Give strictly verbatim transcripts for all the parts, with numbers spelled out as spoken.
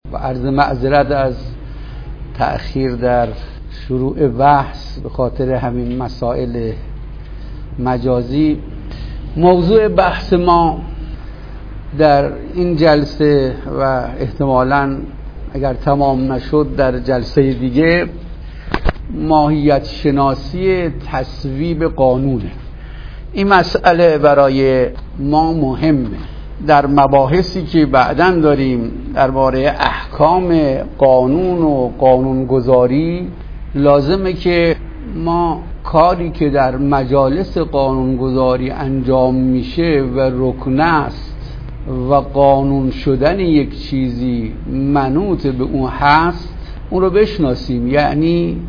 و عرض معذرت از تأخیر در شروع بحث به خاطر همین مسائل مجازی. موضوع بحث ما در این جلسه و احتمالاً اگر تمام نشد در جلسه دیگه ماهیت شناسی تصویب قانونه. این مسئله برای ما مهمه. در مباحثی که بعداً داریم درباره احکام قانون و قانونگذاری لازمه که ما کاری که در مجالس قانونگذاری انجام میشه و رکن است و قانون شدن یک چیزی منوط به اون هست اون رو بشناسیم، یعنی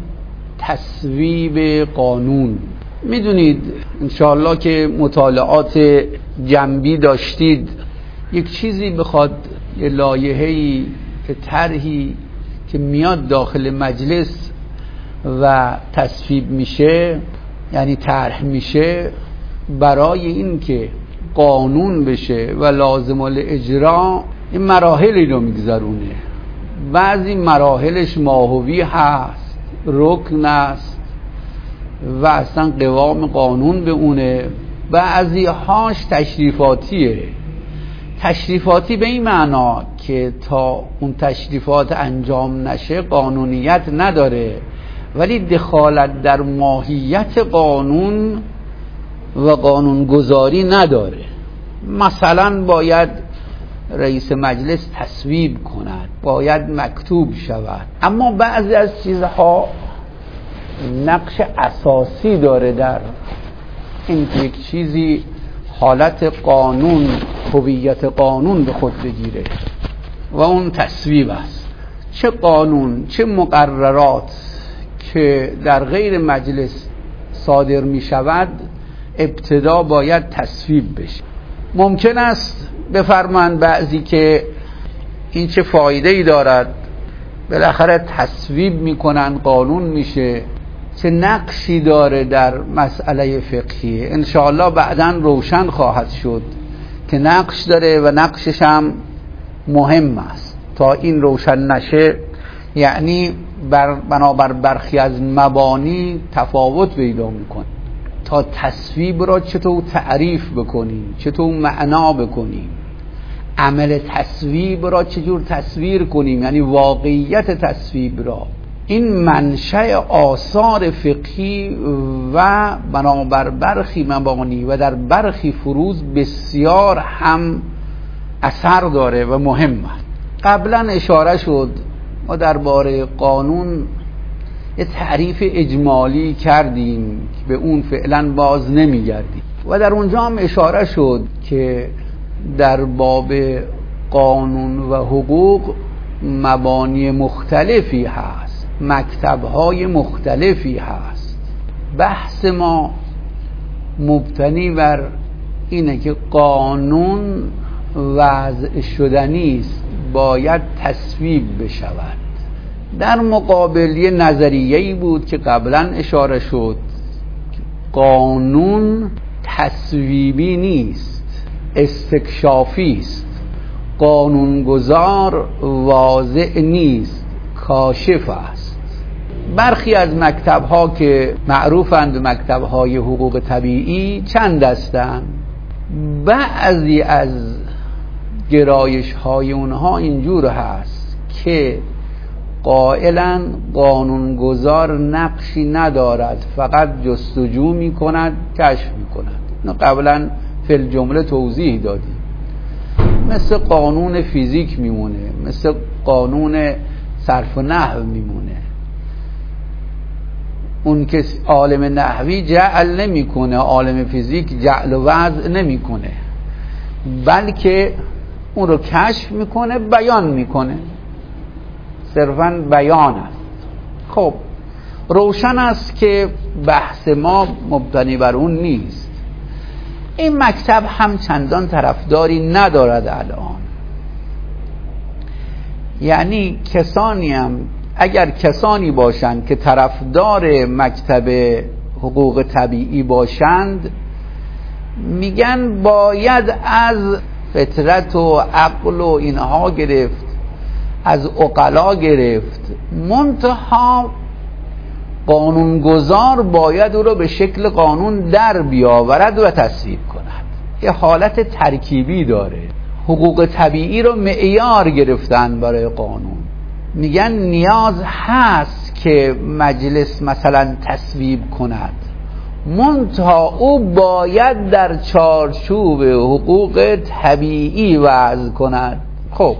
تصویب قانون. میدونید انشاءالله که مطالعات جنبی داشتید، یک چیزی بخواد یه لایحه‌ای که طرحی که میاد داخل مجلس و تصویب میشه، یعنی طرح میشه، برای این که قانون بشه و لازم الاجرا این مراحلی رو میگذرونه. بعضی مراحلش ماهوی هست، رکن است و اصلا قوام قانون به اونه. بعضی هاش تشریفاتیه. تشریفاتی به این معنا که تا اون تشریفات انجام نشه قانونیت نداره، ولی دخالت در ماهیت قانون و قانونگذاری نداره. مثلا باید رئیس مجلس تصویب کند، باید مکتوب شود، اما بعضی از چیزها نقش اساسی داره در این که یک چیزی حالت قانون، هویت قانون به خود بگیره و اون تصویب است. چه قانون چه مقررات که در غیر مجلس صادر می شود ابتدا باید تصویب بشه. ممکن است بفرمایند بعضی که این چه فایده ای دارد، بالاخره تصویب میکنن قانون میشه، چه نقشی داره در مسئله فقهی. انشاءالله بعداً روشن خواهد شد که نقش داره و نقشش هم مهم است. تا این روشن نشه یعنی بر بنابر برخی از مبانی تفاوت پیدا میکنه. تا تصویب را چطور تعریف بکنیم، چطور معنا بکنیم، عمل تصویب را چجور تصویر کنیم، یعنی واقعیت تصویب را، این منشأ آثار فقهی و بنابر برخی مبانی و در برخی فروض بسیار هم اثر داره و مهم است. قبلا اشاره شد ما درباره قانون یه تعریف اجمالی کردیم که به اون فعلا باز نمیگردیم و در اونجا هم اشاره شد که در باب قانون و حقوق مبانی مختلفی هست، مکتب‌های مختلفی هست. بحث ما مبتنی بر اینه که قانون وضع شدنی است، باید تصویب بشود. در مقابل یه نظریه‌ای بود که قبلا اشاره شد که قانون تصویبی نیست، استکشافی است. قانونگذار واضع نیست، کاشف است. برخی از مکتب‌ها که معروفند به مکتب‌های حقوق طبیعی چند هستند. بعضی از گرایش‌های اونها اینجور هست که قائلاً قانونگذار نقشی ندارد، فقط جستجو می‌کند، کشف می‌کند. اینو قبلاً فی الجمله توضیح دادیم. مثل قانون فیزیک میمونه، مثل قانون صرف و نحو میمونه. اون که عالم نحوی جعل نمیکنه، عالم فیزیک جعل و وضع نمیکنه، بلکه اون رو کشف میکنه، بیان میکنه، صرفاً بیان است. خب روشن است که بحث ما مبتنی بر اون نیست. این مکتب هم چندان طرفداری ندارد الان. یعنی کسانی هم اگر کسانی باشند که طرفدار مکتب حقوق طبیعی باشند، میگن باید از فطرت و عقل و اینها گرفت از عقلا گرفت، منتها قانونگذار باید او را به شکل قانون در بیاورد و تصویب کند. یه حالت ترکیبی داره. حقوق طبیعی رو معیار گرفتن برای قانون، میگن نیاز هست که مجلس مثلا تصویب کند، منتها او باید در چارچوب حقوق طبیعی وضع کند. خب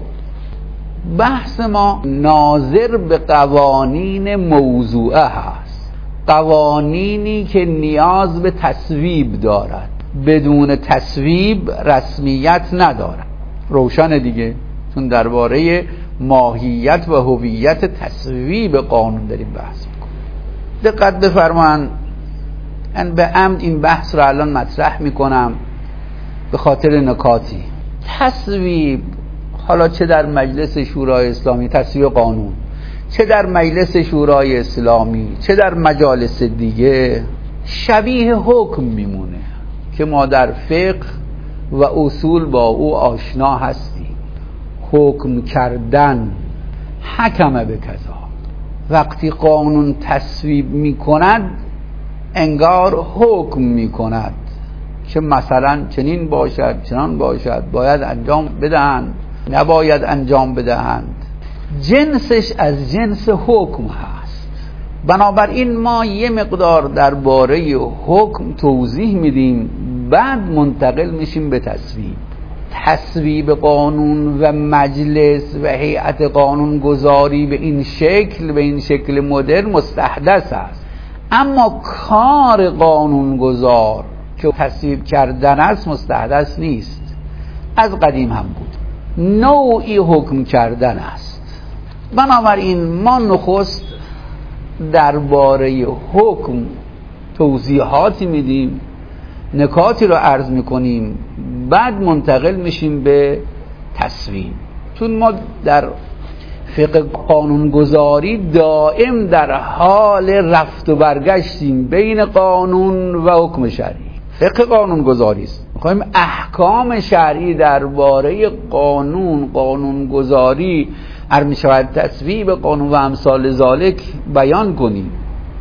بحث ما ناظر به قوانین موضوعه هست، قوانینی که نیاز به تصویب دارد، بدون تصویب رسمیت ندارد. روشن دیگه، چون درباره ماهیت و هویت تصویب قانون داریم بحث میکنیم. دقت بفرمایید، من به عمد این بحث رو الان مطرح میکنم به خاطر نکاتی. تصویب، حالا چه در مجلس شورای اسلامی تصویب قانون، چه در مجلس شورای اسلامی، چه در مجالس دیگه، شبیه حکم میمونه که ما در فقه و اصول با او آشنا هستیم. حکم کردن، حکم به کذا. وقتی قانون تصویب میکند انگار حکم میکند که مثلا چنین باشد، چنان باشد، باید انجام بدهند، نباید انجام بدهند. جنسش از جنس حکم هست. بنابراین ما یه مقدار درباره حکم توضیح میدیم، بعد منتقل میشیم به تصویب. تصویب قانون و مجلس و هیئت قانون گذاری به این شکل، به این شکل مدرن مستحدث است. اما کار قانون گذار که تصویب کردن است مستحدث نیست، از قدیم هم بود، نوعی حکم کردن است. بنابراین ما نخست درباره حکم توضیحاتی میدیم، نکاتی رو عرض میکنیم، بعد منتقل میشیم به تصویب. چون ما در فقه قانونگذاری دائم در حال رفت و برگشتیم بین قانون و حکم شرعی. فقه قانونگذاری است، میخوایم احکام شرعی درباره قانون، قانونگذاری، هر میشود تصویب قانون و امثال ذالک بیان کنیم.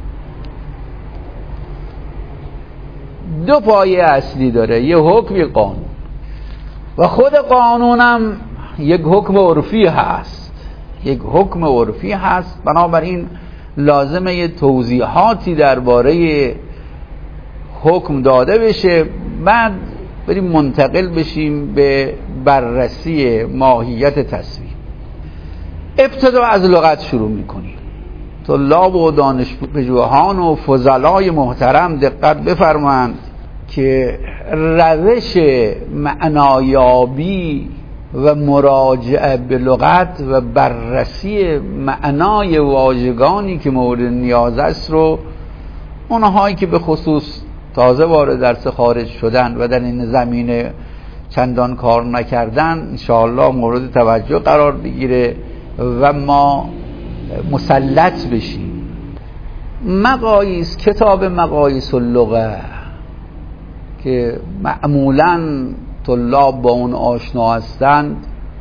دو پایه اصلی داره، یه حکم، یه قانون. و خود قانونم یک حکم عرفی هست، یک حکم عرفی هست. بنابراین لازمه یه توضیحاتی درباره حکم داده بشه، بعد بریم منتقل بشیم به بررسی ماهیت تصویب. ابتدا از لغت شروع میکنیم. طلاب و دانشپژوهان و فضلای محترم دقت بفرمایند که روش معنایابی و مراجعه به لغت و بررسی معنای واژگانی که مورد نیاز است رو اونهایی که به خصوص تازه وارد درس خارج شدن و در این زمینه چندان کار نکردن انشاءالله مورد توجه قرار بگیره و ما مسلط بشیم. مقاییس، کتاب مقاییس اللغه که معمولاً طلاب با اون آشنا هستند،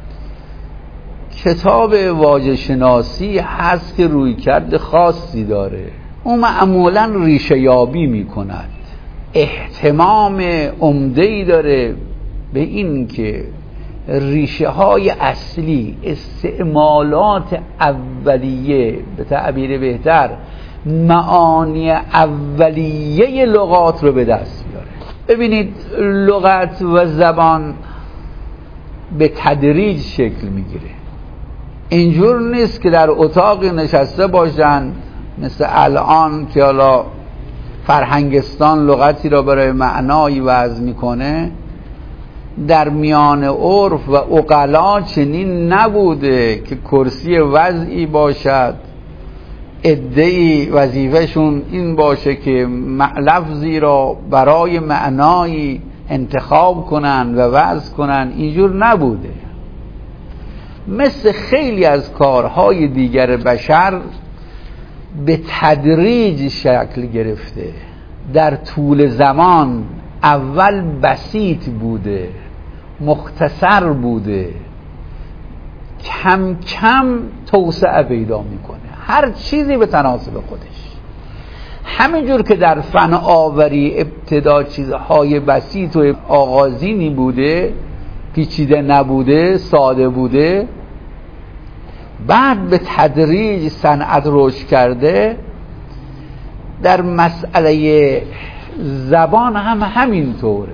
کتاب واژه شناسی هست که رویکرد خاصی داره. اون معمولاً ریشه یابی می کند، اهتمام عمده‌ای داره به این که ریشه های اصلی، استعمالات اولیه، به تعبیر بهتر معانی اولیه لغات رو به دست بیاره. ببینید لغت و زبان به تدریج شکل میگیره. اینجور نیست که در اتاق نشسته باشن مثل الان که حالا فرهنگستان لغتی را برای معنایی وضع میکنه. در میان عرف و عقلا چنین نبوده که کرسی وضعی باشد، عده‌ای وظیفه‌شون این باشه که لفظی را برای معنایی انتخاب کنن و وضع کنن. اینجور نبوده. مثل خیلی از کارهای دیگر بشر به تدریج شکل گرفته. در طول زمان اول بسیط بوده، مختصر بوده، کم کم توسعه پیدا میکنه، هر چیزی به تناسب خودش. همینجور که در فن آوری ابتدا چیزهای بسیط و آغازینی بوده، پیچیده نبوده، ساده بوده، بعد به تدریج صنعت رشد کرده. در مسئله زبان هم همینطوره،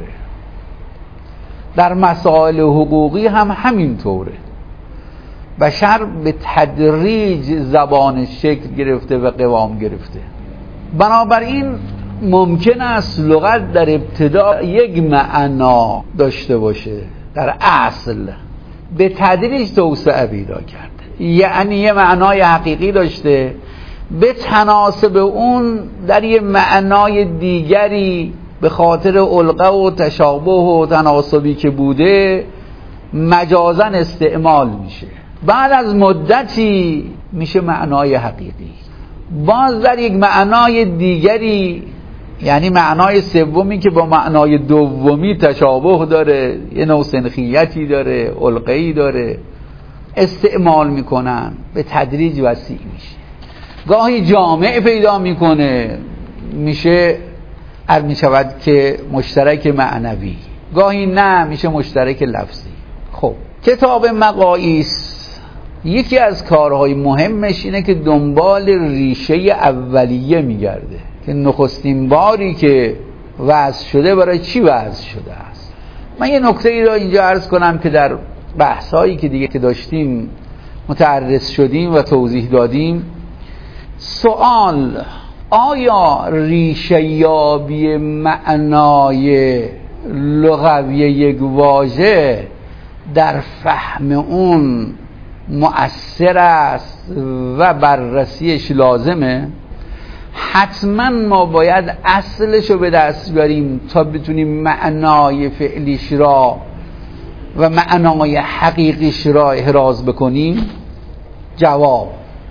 در مسائل حقوقی هم همینطوره. بشر به تدریج زبان شکل گرفته و قوام گرفته. بنابراین ممکن است لغت در ابتدا یک معنا داشته باشه، در اصل به تدریج توسعه پیدا کرده، یعنی یه معنای حقیقی داشته، به تناسب اون در یه معنای دیگری به خاطر علقه و تشابه و تناسبی که بوده مجازاً استعمال میشه. بعد از مدتی میشه معنای حقیقی. باز در یک معنای دیگری، یعنی معنای سومی که با معنای دومی تشابه داره، یه نوع سنخیتی داره، علقه‌ای داره، استعمال میکنن، به تدریج وسیع میشه. گاهی جامع پیدا میکنه، میشه هر میشود که مشترک معنوی، گاهی نه میشه مشترک لفظی. خب کتاب مقاییس یکی از کارهای مهمش اینه که دنبال ریشه اولیه میگرده که نخستین باری که وضع شده برای چی وضع شده است. من یه نکته ای را اینجا عرض کنم که در بحثایی که دیگه که داشتیم متعرض شدیم و توضیح دادیم. سوال: آیا ریشه یابی معنای لغوی یک واژه در فهم اون مؤثر است و بررسیش لازمه؟ حتما ما باید اصلش رو به دست بیاریم تا بتونیم معنای فعلیش را و معنای حقیقیش را احراز بکنیم. جواب: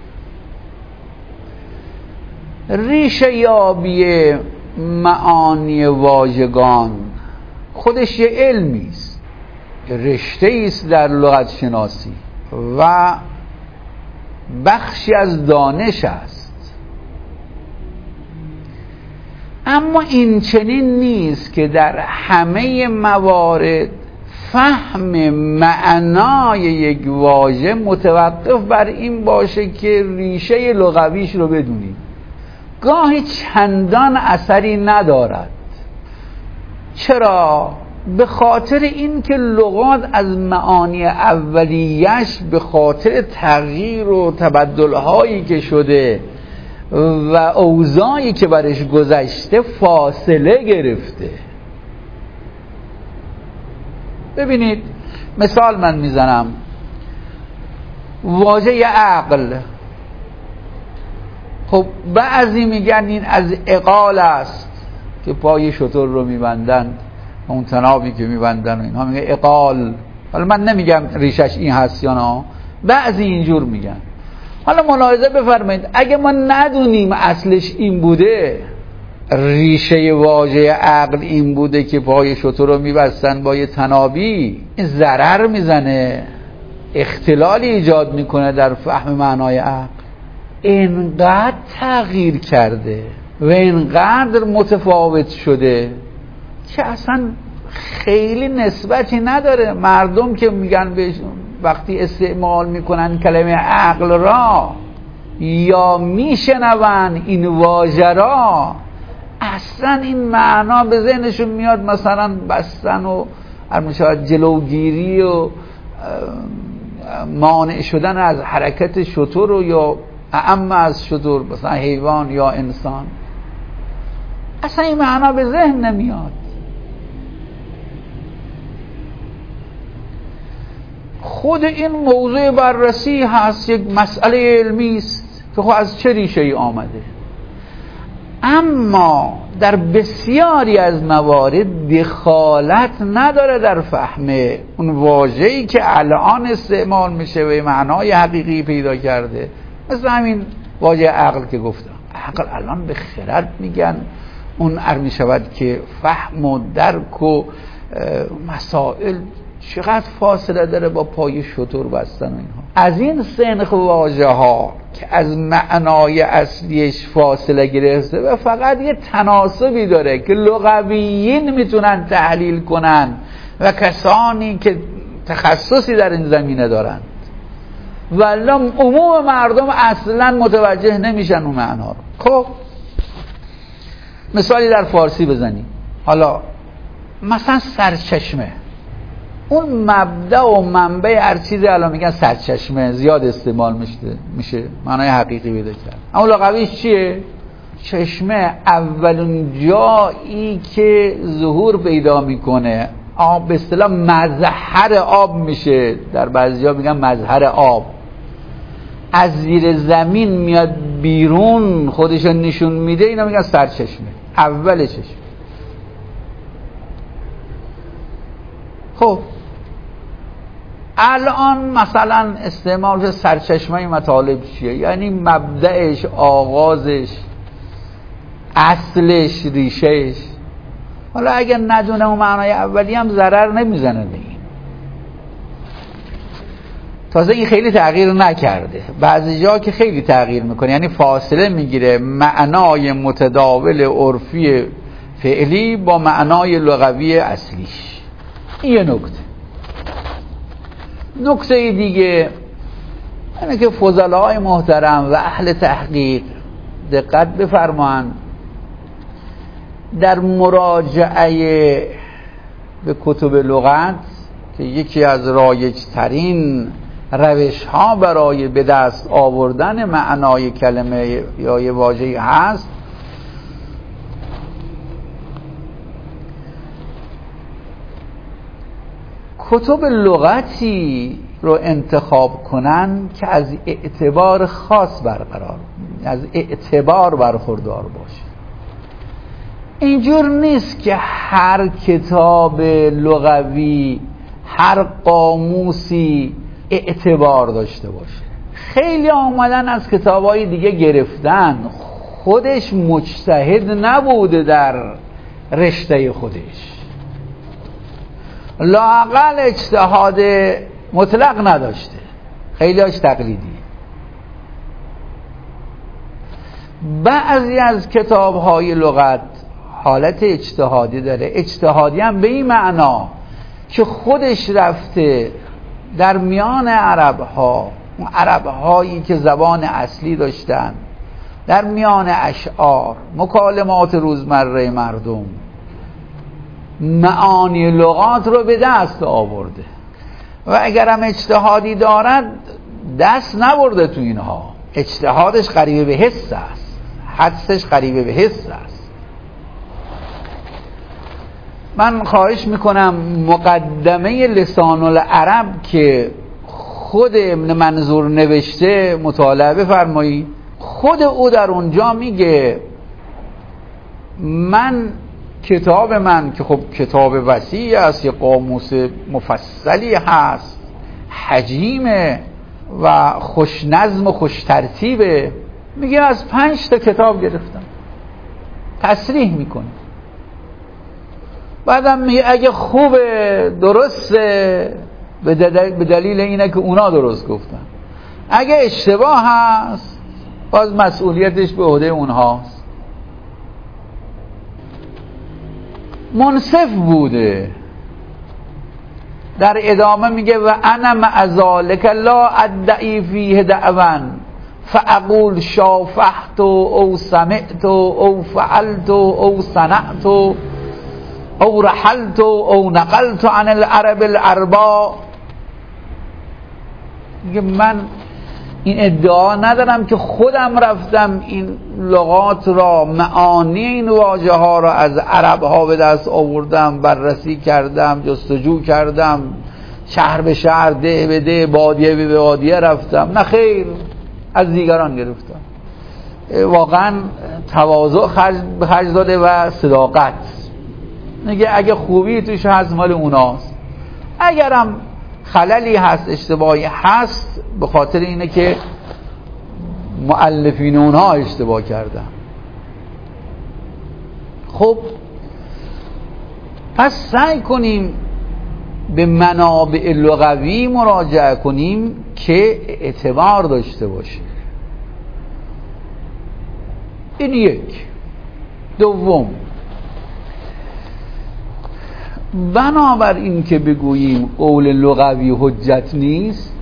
ریشه یابی معانی واژگان خودش یه علمی است، رشته است در لغت شناسی و بخشی از دانش است. اما این چنین نیست که در همه موارد فهم معنای یک واژه متوقف بر این باشه که ریشه لغویش رو بدونیم. گاهی چندان اثری ندارد. چرا؟ به خاطر اینکه لغات از معانی اولیش به خاطر تغییر و تبدل‌هایی که شده و اوضاعی که برش گذشته فاصله گرفته. ببینید مثال من میزنم. واژه عقل، خب بعضی میگن این از عقال است که پای شتر رو میبندن، اون تنابی که میبندن و اینها، میگه عقال. حالا من نمیگم ریشش این هست یا نه، بعضی اینجور میگن. حالا ملاحظه بفرمایید، اگه ما ندونیم اصلش این بوده، ریشه واژه عقل این بوده که پای شتر رو میبستن با یه تنابی، این ضرر میزنه، اختلالی ایجاد میکنه در فهم معنای عقل. اینقدر تغییر کرده و اینقدر متفاوت شده که اصلا خیلی نسبتی نداره. مردم که میگن بهشون وقتی استعمال میکنن کلمه عقل را یا میشنون این واژه را، اصلا این معنا به ذهنشون میاد مثلا بستن و شاید جلوگیری و مانع شدن از حرکت شتر و یا اعم از شتر، مثلا حیوان یا انسان. اصلا این معنا به ذهن نمیاد. خود این موضوع بررسی هست، یک مسئله علمی است که خب از چه ریشه ای آمده. اما در بسیاری از موارد دخالت نداره در فهم اون واژه‌ای که الان استعمال میشه و معنای حقیقی پیدا کرده. مثل همین واژه عقل که گفتم، عقل الان به خرد میگن، اون ار میشود که فهم و درک و مسائل چقدر فاصله داره با پای شتر بستن اینها. از این سنخ واژه ها که از معنای اصلیش فاصله گرفته و فقط یه تناسبی داره که لغویین میتونن تحلیل کنن و کسانی که تخصصی در این زمینه دارند، ولی عموم مردم اصلا متوجه نمیشن اون معنا رو. خب مثالی در فارسی بزنیم. حالا مثلا سرچشمه، اون مبدأ و منبع هر چیزی الان میگن سرچشمه، زیاد استعمال میشه میشه معنای حقیقی پیدا کرد. اما لغویش چیه؟ چشمه اولین جایی که ظهور پیدا میکنه، آب به اصطلاح مظهر آب میشه، در بعضیا میگن مظهر آب، از زیر زمین میاد بیرون خودش نشون میده، اینا میگن سرچشمه، اول چشمه. خب الان مثلا استعمال سرچشمه مطالب چیه؟ یعنی مبدأش، آغازش، اصلش، ریشهش. حالا اگر ندونه اون معنای اولی هم ضرر نمیزنه به این. تازه این خیلی تغییر نکرده، بعضی جا که خیلی تغییر میکنه، یعنی فاصله میگیره معنای متداول عرفی فعلی با معنای لغوی اصلیش. این یه نکته. نکته دیگه اینه که فضلای محترم و اهل تحقیق دقت بفرمایند در مراجعه به کتب لغت که یکی از رایج ترین روش ها برای به دست آوردن معنای کلمه یا یه واژه‌ای هست، کتب لغتی رو انتخاب کنن که از اعتبار خاص برقرار، از اعتبار برخوردار باشه. اینجور نیست که هر کتاب لغوی، هر قاموسی اعتبار داشته باشه. خیلی آمدن از کتابای دیگه گرفتن، خودش مجتهد نبوده در رشته خودش، لااقل اجتهاد مطلق نداشته، خیلی هاش تقلیدی. بعضی از کتاب‌های لغت حالت اجتهادی داره، اجتهادی هم به این معنا که خودش رفته در میان عرب‌ها، اون عرب‌هایی که زبان اصلی داشتن، در میان اشعار، مکالمات روزمره مردم، معانی لغات رو به دست آورده و اگرم اجتهادی دارد دست نبرده تو اینها. اجتهادش قریب به حس است، حدسش قریب به حس است. من خواهش میکنم مقدمه لسان العرب که خود ابن منظور نوشته مطالعه بفرمایید. خود او در اونجا میگه من کتاب من که خب کتاب وسیعی است، یه قاموس مفصلی هست، حجیمه و خوش نظم و خوش ترتیبه، میگه از پنج تا کتاب گرفتم. تصریح میکنه. بعدم میگه اگه خوبه درسته به دلیل اینه که اونا درست گفتن، اگه اشتباه هست باز مسئولیتش به عهده اونهاست. منصف بوده. در ادامه میگه و انا مع ذلک لا ادعی فیه دعوا فاقول شافحت او سمعت او فعلت او صنعت او رحلت او نقلت عن العرب الاربا. میگه من این ادعا ندارم که خودم رفتم این لغات را، معانی این واژه ها را از عرب ها به دست آوردم، بررسی کردم، جستجو کردم، شهر به شهر، ده به ده، بادیه به بادیه رفتم. نه خیر، از دیگران گرفتم. واقعا تواضع به خرج داده و صداقت. میگه اگه خوبی توش هست مال اوناست، اگرم خللی هست، اشتباهی هست، به خاطر اینه که مؤلفین اونها اشتباه کردن. خب پس سعی کنیم به منابع لغوی مراجعه کنیم که اعتبار داشته باشه. این یک. دوم، بنابراین که بگوییم قول لغوی حجت نیست،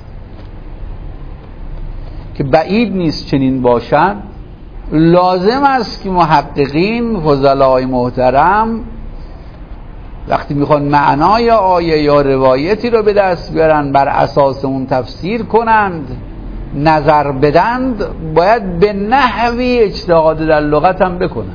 که بعید نیست چنین باشن، لازم است که محققین فضلای محترم وقتی میخوان معنای آیه یا روایتی رو به دست بیارن بر اساس اون تفسیر کنند، نظر بدند، باید به نحوی اجتهاد در لغت هم بکنند.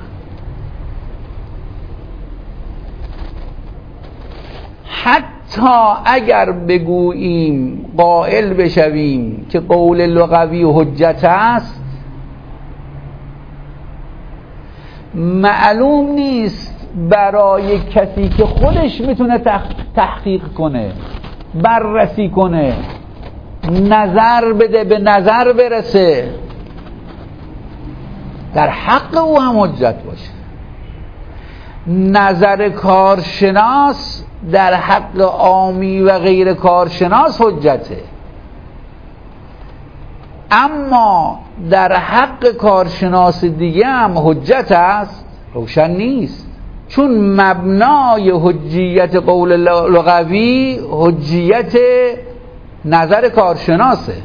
حتی اگر بگوییم قائل بشویم که قول لغوی حجت است، معلوم نیست برای کسی که خودش میتونه تحقیق کنه، بررسی کنه، نظر بده، به نظر برسه، در حق او هم حجت باشه. نظر کارشناس در حق عامی و غیر کارشناس حجته، اما در حق کارشناس دیگه هم حجت است؟ روشن نیست، چون مبنای حجیت قول لغوی حجیت نظر کارشناسه.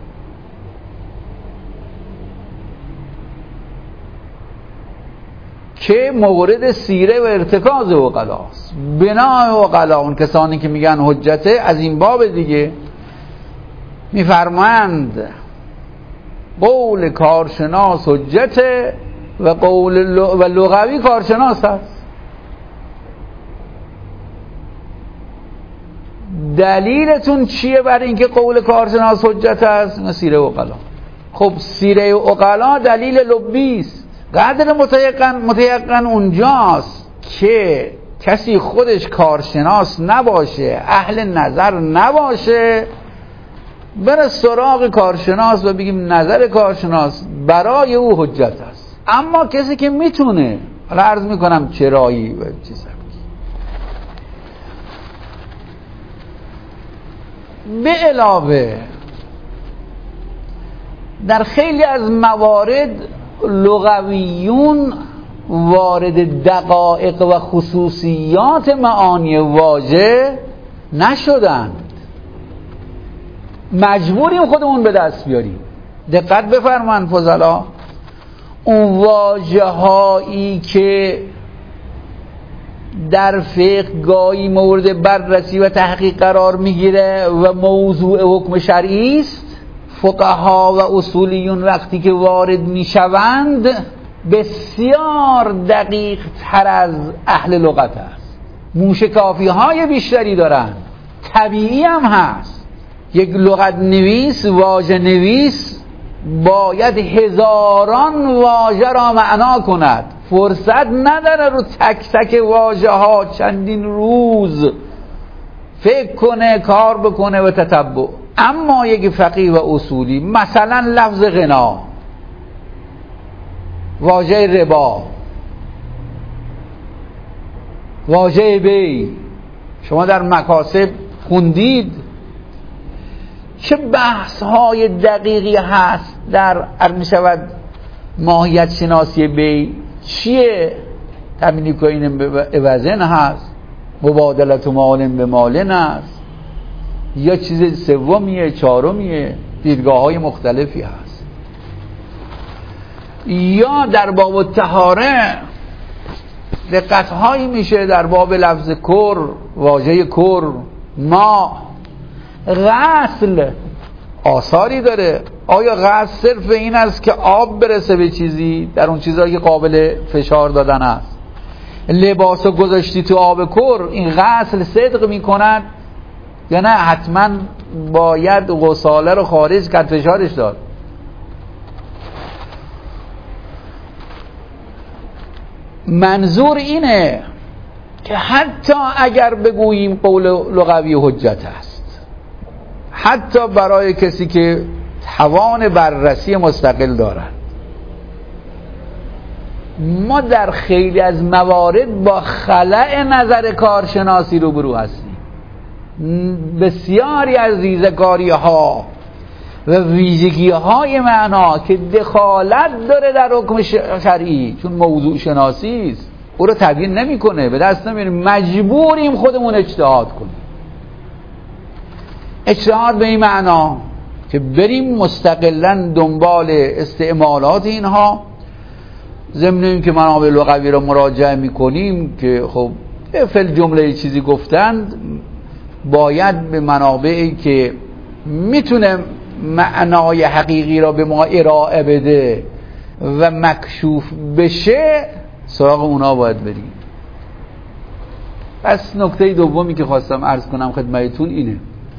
که مورد سیره و ارتکاز عقلاست. بنای عقلا، اون کسانی که میگن حجته، از این باب دیگه میفرمایند قول کارشناس حجته و قول و لغوی کارشناس هست. دلیلتون چیه برای اینکه قول کارشناس حجت است؟ سیره عقلا. خب سیره عقلا دلیل لبی است. قدر متیقن متیقن اونجاست که کسی خودش کارشناس نباشه، اهل نظر نباشه، بره سراغ کارشناس و بگیم نظر کارشناس برای او حجت است. اما کسی که میتونه، حالا عرض میکنم چرایی و چیز به علاوه در خیلی از موارد لغویون وارد دقایق و خصوصیات معانی واژه نشدند، مجبوریم خودمون به دست بیاریم. دقت بفرمایید فضلا، اون واژه هایی که در فقه گاهی مورد بررسی و تحقیق قرار میگیره و موضوع حکم شرعی است، فقها و اصولیون وقتی که وارد میشوند بسیار دقیق تر از اهل لغت است، موشکافی های بیشتری دارن. طبیعی هم هست یک لغت نویس، واژه نویس باید هزاران واژه را معنا کند، فرصت نداره رو تک تک واژه ها چندین روز فکر کنه، کار بکنه و تتبع. اما یک فقیه و اصولی مثلا لفظ غنا، واژه ربا، واژه بی، شما در مکاسب خوندید چه بحث های دقیقی هست در عرض می شود ماهیت شناسی بی چیه؟ تمنی کوین به وزن هست، مبادلت و مالن به مالن هست، یا چیز سومیه، چهارمیه، دیدگاه های مختلفی هست. یا در باب طهاره دقت هایی میشه در باب لفظ کر، واژه کر، ما، غسل آثاری داره. آیا غسل صرف این است که آب برسه به چیزی در اون چیزهایی که قابل فشار دادن است؟ لباسو گذاشتی تو آب کر، این غسل صدق میکند یا نه حتما باید غساله رو خارج کرد، فشارش داد؟ منظور اینه که حتی اگر بگوییم قول لغوی حجت است، حتی برای کسی که توان بررسی مستقل دارد، ما در خیلی از موارد با خلأ نظر کارشناسی روبرو هستیم. بسیاری از ریزگاری ها و ویژگی های معنا که دخالت داره در حکم شرعی، چون موضوع شناسی است، او رو تبیین نمیکنه، به دست نمیاریم، مجبوریم خودمون اجتهاد کنیم. اجتهاد به این معنا که بریم مستقلا دنبال استعمالات اینها، ضمن این که منابع لغوی رو مراجعه میکنیم که خب فل جمله چیزی گفتند، باید به منابعی که میتونه معنای حقیقی را به ما ارائه بده و مکشوف بشه سراغ اونا باید بریم. پس نکته دومی که خواستم عرض کنم خدمتتون اینه،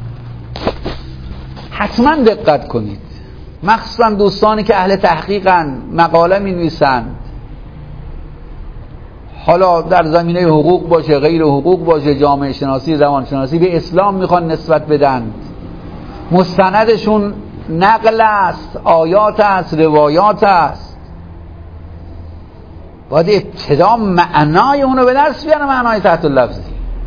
حتما دقت کنید، مخصوصا دوستانی که اهل تحقیقن، مقاله می نویسند، حالا در زمینه حقوق باشه، غیر حقوق باشه، جامعه شناسی، زبان شناسی، به اسلام میخوان نسبت بدن، مستندشون نقل است، آیات است، روایات است، باید ابتدا معنای اونو به دست بیارن، معنای تحت اللفظی.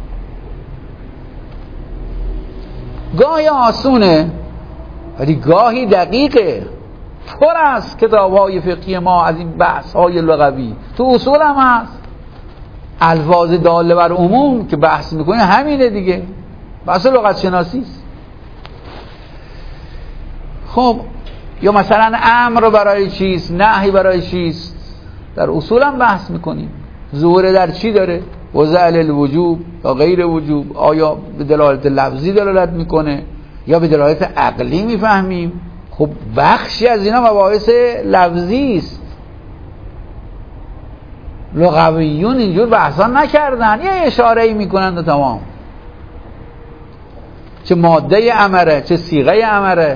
گاهی آسونه ولی گاهی دقیقه، پر است کتاب‌های فقهی ما از این بحث‌های لغوی، تو اصول هم هست، الفاظ داله بر عموم که بحث میکنه همینه دیگه، بحث لغت شناسی است. خب یا مثلا امر برای چیست، نهی برای چیست، در اصول هم بحث میکنیم، ظهور در چی داره، وضع الوجوب یا غیر وجوب، آیا به دلالت لفظی دلالت میکنه یا به دلالت عقلی میفهمیم. خب بخشی از اینا مباحث لفظی است، لغویون اینجور بحثا نکردن، یه اشاره‌ای میکنن و تمام، چه ماده امره چه صیغه امره.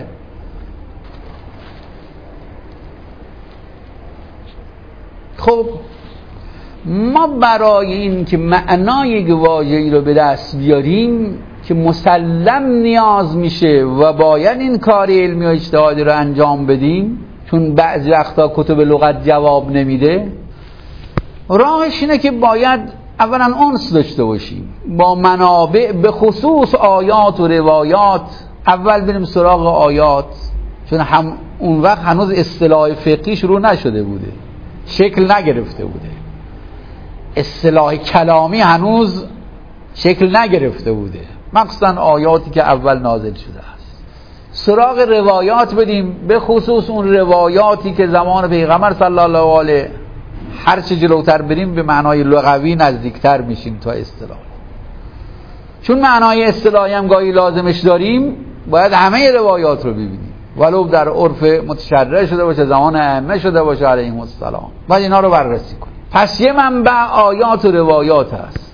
خب ما برای این که معنای یک واژه‌ای رو به دست بیاریم که مسلم نیاز میشه و باید این کار علمی و اجتهادی رو انجام بدیم، چون بعضی وقتا کتب لغت جواب نمیده، راهش اینه که باید اولا انس داشته باشیم با منابع، به خصوص آیات و روایات. اول بریم سراغ آیات، چون هم اون وقت هنوز اصطلاح فقهی شروع نشده بوده، شکل نگرفته بوده، اصطلاح کلامی هنوز شکل نگرفته بوده، مخصوصا آیاتی که اول نازل شده است. سراغ روایات بدیم، به خصوص اون روایاتی که زمان پیغمبر صلی الله علیه، هر چه جلوتر بریم به معنای لغوی نزدیکتر میشیم تا اصطلاح، چون معنای اصطلاحی هم گاهی لازمش داریم، باید همه روایات رو ببینیم، ولو در عرف متشرع شده باشه، زمان ائمه شده باشه علیهم السلام، باید اینا رو بررسی کنیم. پس یه منبع آیات و روایات هست،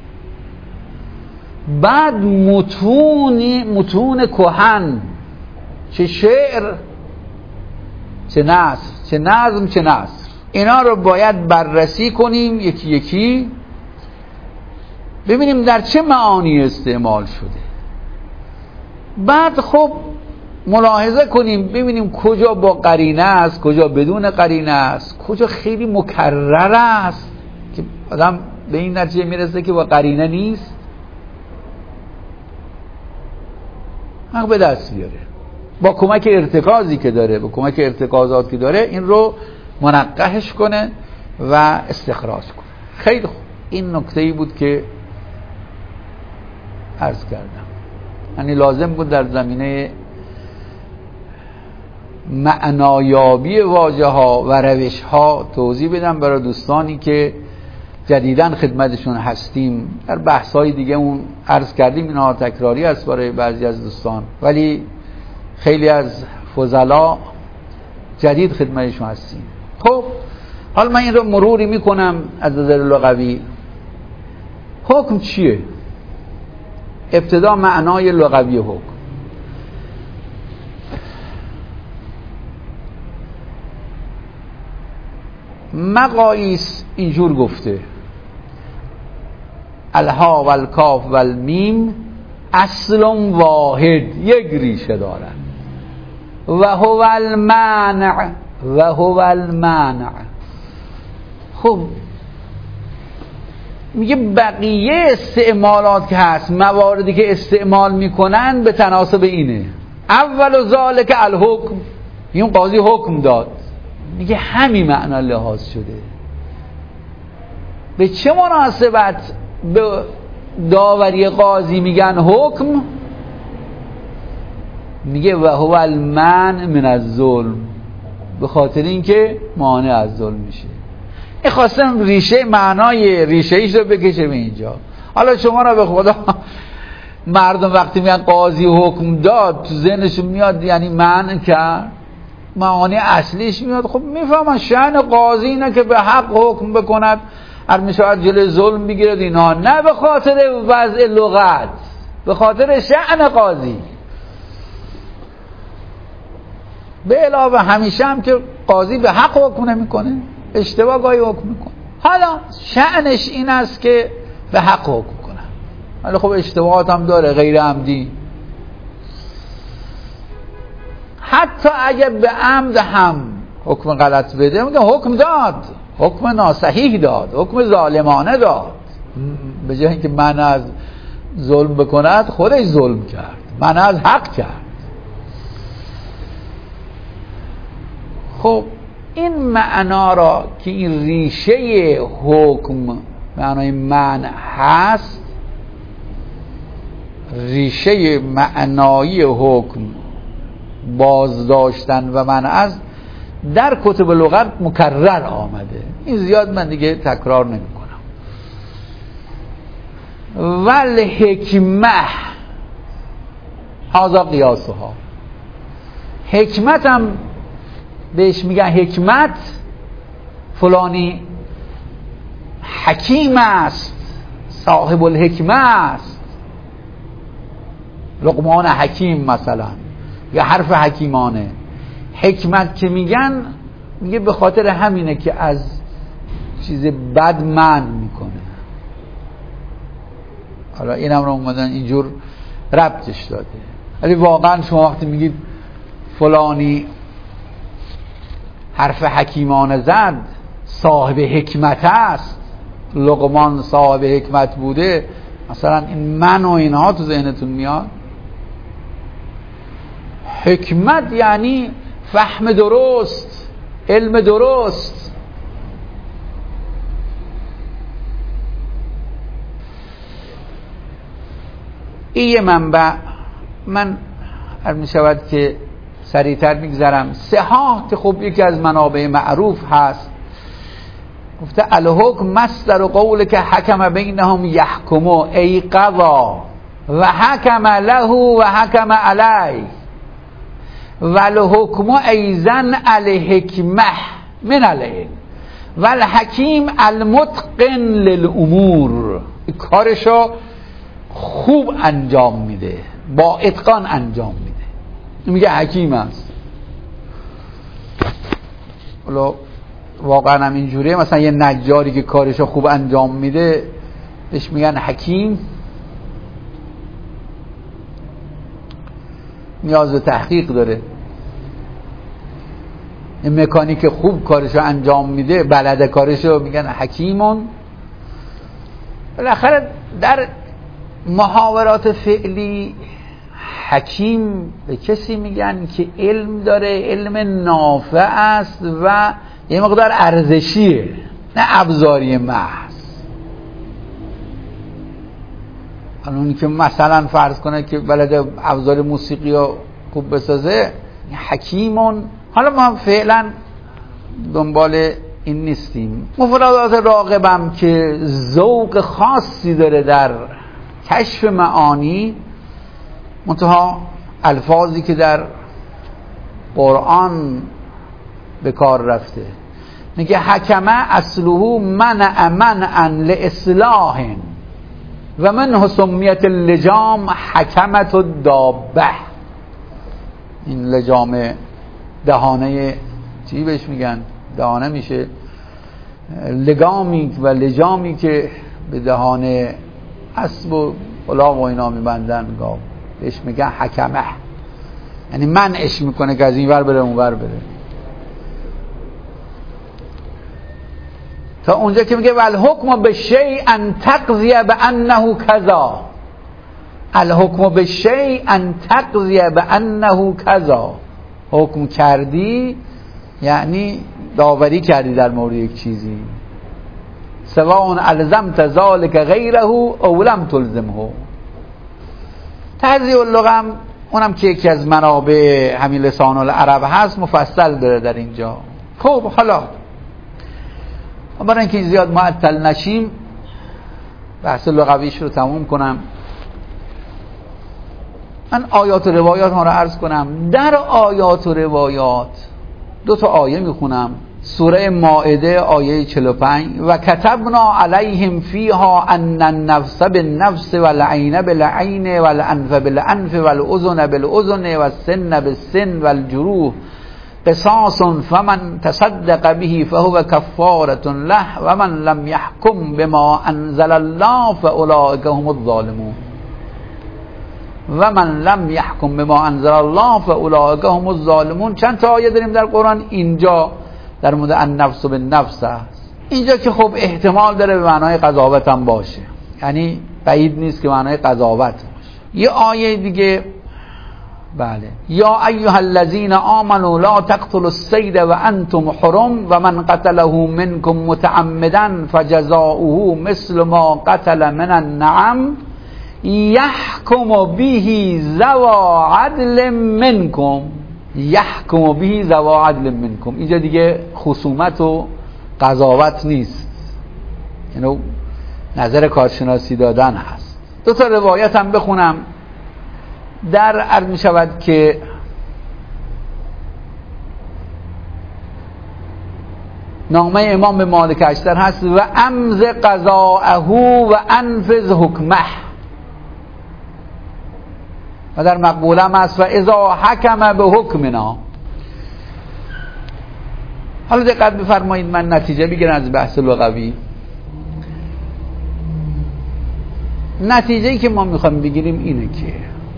بعد متون متون کهن، چه شعر چه نثر، چه نظم چه نثر، اینا رو باید بررسی کنیم یکی یکی، ببینیم در چه معانی استعمال شده. بعد خب ملاحظه کنیم ببینیم کجا با قرینه است، کجا بدون قرینه است، کجا خیلی مکرر است که آدم به این نتیجه میرسه که با قرینه نیست، حق به دست بیاره، با کمک ارتکازی که داره، با کمک ارتکازات که داره این رو منقحش کنه و استخراج کنه. خیلی خوب، این نکته‌ای بود که عرض کردم، یعنی لازم بود در زمینه معنایابی واژه ها و روش ها توضیح بدم برای دوستانی که جدیداً خدمتشون هستیم. در بحث های دیگه اون عرض کردیم، اینها تکراری است برای بعضی از دوستان، ولی خیلی از فضلا جدید خدمتشون هستیم. خب حالا من این رو مروری میکنم از نظر لغوی. حکم چیه؟ ابتدا معنای لغوی حکم. مقاییس اینجور گفته: الها و الکاف و المیم اصل واحد، یک ریشه دارند، و هو المانع و هو المانع. خب میگه بقیه استعمالات که هست، مواردی که استعمال میکنن به تناسب اینه. اول ذالک الحکم، این قاضی حکم داد، میگه همین معنا لحاظ شده. به چه مناسبت به داوری قاضی میگن حکم؟ میگه و هو المنع من الظلم، به خاطر اینکه مانع از ظلم میشه. این خواستم ریشه معنای ریشه ایش رو بکشه به اینجا. حالا شما را به خدا مردم وقتی میگن قاضی حکم داد تو ذهنشون میاد یعنی منع کرد، معانی اصلیش میاد. خب میفهمن شأن قاضی اینه که به حق حکم بکند، هر میشود جلوی ظلم بگیرد اینا، نه به خاطر وضع لغت، به خاطر شأن قاضی. به علاوه همیشه هم که قاضی به حق حکم نمیکنه، اشتباه گاهی حکم میکنه. حالا شأنش این است که به حق حکم کنه، ولی خب اشتباهات هم داره، غیر عمدی. حتی اگه به عمد هم حکم غلط بده، میگه حکم داد، حکم ناصحیح داد، حکم ظالمانه داد، به جای اینکه من از ظلم بکند خودش ظلم کرد، من از حق کرد. خب این معنا را که این ریشه حکم معنای منع هست، ریشه معنایی حکم بازداشتن و منع از در کتب لغت مکرر آمده، این زیاد من دیگه تکرار نمی کنم. ول حکمه هذا قیاسها، حکمت هم بهش میگن حکمت، فلانی حکیم است، صاحب الحکمه است، لقمان حکیم مثلا، یا حرف حکیمانه. حکمت که میگن، میگه به خاطر همینه که از چیز بد منع میکنه. حالا اینم رو اومدن اینجور ربطش داده، ولی واقعا شما وقتی میگید فلانی حرف حکیمانه زد، صاحب حکمت است، لقمان صاحب حکمت بوده، مثلا این من و اینها تو ذهنتون میاد. حکمت یعنی فهم درست، علم درست. این یه منبع. من هر می شود که سریعتر میگذرم. صحات خب یکی از منابع معروف هست. گفته الحکم مصدر قول که حکم بینهم یحکمو، ای قضا و حکم له و حکم علی، والحکم ایزن الحکمه من العلم والحکیم المتقن للامور، کارشو خوب انجام میده، با اتقان انجام میده، میگه حکیم است. حالا واقعا هم اینجوریه، مثلا یه نجاری که کارشو خوب انجام میده بهش میگن حکیم. نیاز به تحقیق داره. این مکانیک خوب کارشو انجام میده، بلد کارشو، میگن حکیمون. بالاخره در محاورات فعلی حکیم به کسی میگن که علم داره، علم نافع است و یه مقدار ارزشیه، نه ابزاری محض. اون که مثلا فرض کنه که بلد ابزار موسیقی رو خوب بسازه، حکیمون. حالا ما فعلا دنبال این نیستیم. مفردات راغبم که ذوق خاصی داره در کشف معانی، منتها الفاظی که در قرآن به کار رفته. میگه حکمه اصله منع منعا لاصلاح و منه سمیت اللجام حکمت الدابه. این لجام دهانه چی بهش میگن؟ دهانه میشه لگامی و لجامی که به دهانه اسب و الاغ و اینا میبندن، گاو بهش میگن حکمه، یعنی منعش میکنه که از این ور بره اون ور بره. تا اونجا که میگه والحکم بالشیء ان تقضی بانه کذا، الحکم بالشیء ان تقضی بانه کذا، حکم کردی یعنی داوری کردی در مورد یک چیزی، سواء الزمت ذلك غیره او لم تلزمه. تجزیه اللغم اونم که یکی از منابع همین لسان العرب هست مفصل داره در اینجا. خب حالا برای اینکه زیاد معطل نشیم بحث لغویش رو تموم کنم، من آیات و روایات ها رو عرض کنم. در آیات و روایات دو تا آیه میخونم. سوره مائده آیه چهل و پنج و کتبنا علیهم فیها ان النفس بالنفس والعین بالعین والانف بالانف والاذن بالاذن والسن بالسن والجروح قصاص فمن تصدق به فهو كفارة له ومن لم يحكم بما انزل الله فاولئک هم الظالمون و من لم يحكم بما انزل الله فاولئک هم الظالمون. چند تا آیه داریم در قرآن اینجا در مورد النفس بالنفس است. اینجا که خب احتمال داره به معنای قضاوت هم باشه، یعنی بعید نیست که معنای قضاوت باشه. یه آیه دیگه بله یا ایها الذین آمنوا لا تقتلوا الصید وانتم حرم و من قتله منکم متعمدا فجزاؤه مثل ما قتل من النعم یحکم به ذو عدل منکم، یحکم به ذو عدل منکم. اینجا دیگه خصومت و قضاوت نیست، یعنی نظر کارشناسی دادن هست. دو تا روایت هم بخونم. در عرض می شود که نامه امام به مالک اشتر هست و امز قضاءه و انفذ حکمه، و در مقبوله هم هست و اذا حکم به حکمنا. حالا دقت بفرمایید، من نتیجه بگیرم از بحث لغوی. نتیجه‌ای که ما میخوایم بگیریم اینه که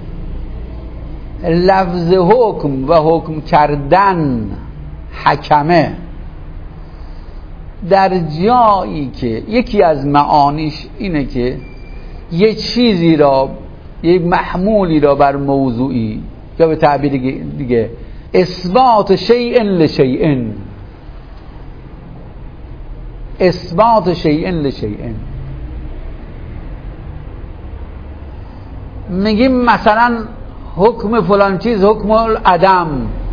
لفظ حکم و حکم کردن حکمه در جایی که یکی از معانیش اینه که یه چیزی را، یک محمولی را بر موضوعی، یا به تعبیر دیگه اثبات شیء لشیء، اثبات شیء لشیء. میگیم مثلا حکم فلان چیز حکم العدم،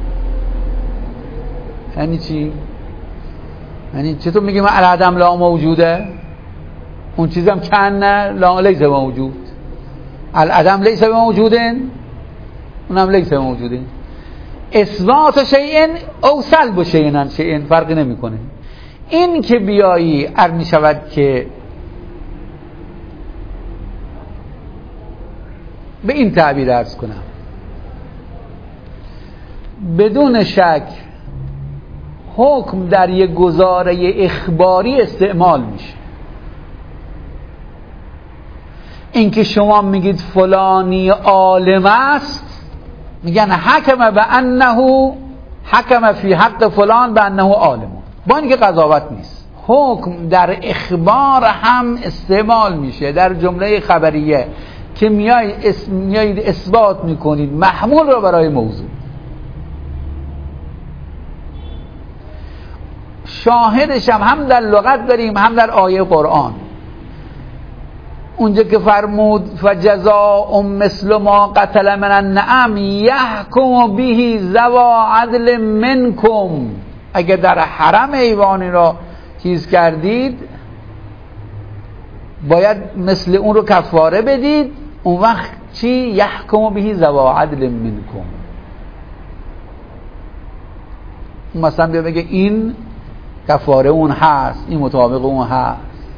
یعنی چی؟ یعنی چطور میگیم العدم لا موجوده، اون چیزم کنه لا لیس موجود، العدم لیس موجوده اونم لیس موجوده. اثبات شیء او سلب شیء شیء فرقی نمیکنه. این که بیایی عرض می شود که به این تعبیر عرض کنم، بدون شک حکم در یک گزاره اخباری استعمال میشه. اینکه شما میگید فلانی عالم است، میگن حکم به انه حکم فی حق فلان به انه عالم، با اینکه قضاوت نیست. حکم در اخبار هم استعمال میشه، در جمله خبریه که میایید اسم میایید اثبات میکنید محمول رو برای موضوع. شاهدش هم هم در لغت داریم هم در آیه قرآن. اونجا که فرمود فجزاء مثل ما قتل من النعم یحکم به ذو عدل منکم، اگر در حرم حیوانی را چیز کردید باید مثل اون رو کفاره بدید. اون وقت چی؟ یحکم به ذو عدل منکم. مثلا بیا بگه این کفاره اون هست، این مطابق اون هست.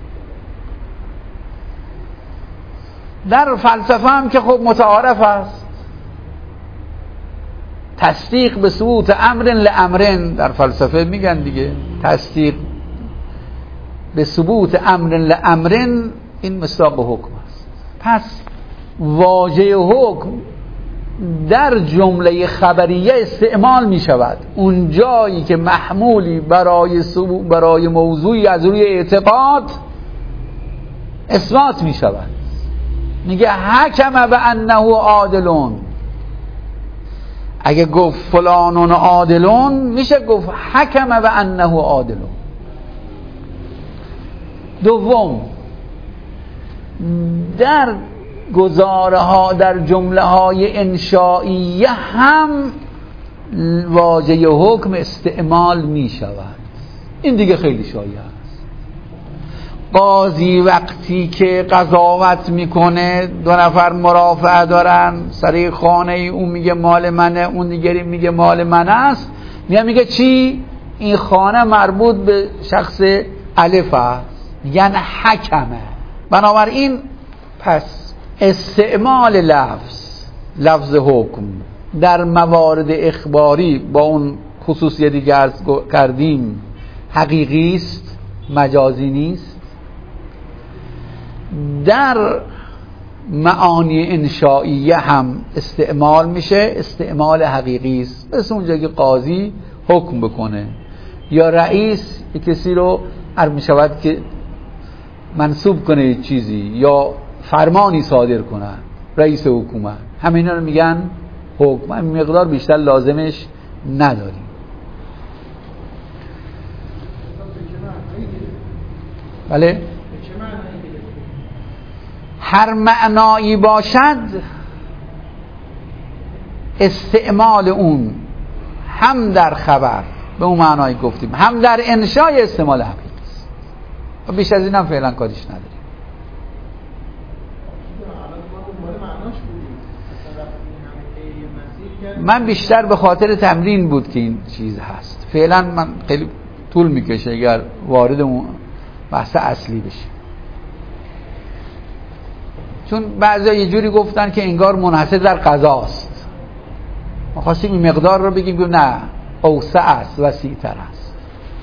در فلسفه هم که خب متعارف است، تصدیق به ثبوت امر لامرن، در فلسفه میگن دیگه تصدیق به ثبوت امر لامرن این مصداق حکم است. پس واژه حکم در جمله خبریه استعمال می شود. اون جایی که محمولی برای برای موضوعی از روی اعتقاد اثبات می شود. میگه حکم به انه عادلون. اگه گفت فلانون عادلون میشه گفت حکم به انه عادلون. دوم، در گزاره ها در جمله های انشائیه هم واژه حکم استعمال می شود. این دیگه خیلی شایع است. قاضی وقتی که قضاوت میکنه، دو نفر مرافعه دارن سر خانه ای، اون میگه مال منه، اون دیگری میگه مال من است، میگه میگه چی؟ این خانه مربوط به شخص الف است، یعنی حکمه. بنابراین پس استعمال لفظ لفظ حکم در موارد اخباری با اون خصوصیتی که عرض کردیم حقیقی است، مجازی نیست. در معانی انشائیه هم استعمال میشه، استعمال حقیقی است. مثل اونجا که قاضی حکم بکنه یا رئیس کسی رو عرض میشود که منصوب کنه یک چیزی یا فرمانی صادر کنه، رئیس حکومت، همه اینا رو میگن حکم. این مقدار بیشتر لازمش نداریم. بله، هر معنایی باشد استعمال اون هم در خبر به اون معنایی گفتیم، هم در انشای استعمال حقیقی است. و بیش از این هم فعلا کاریش نداریم. من بیشتر به خاطر تمرین بود که این چیز هست. فعلا من خیلی طول میکشه اگر وارد اون بحث اصلی بشیم، چون بعضی یه جوری گفتن که انگار منحصر در قضاست. ما خواستیم این مقدار رو بگیم که نه، اوسع است، وسیع تر است.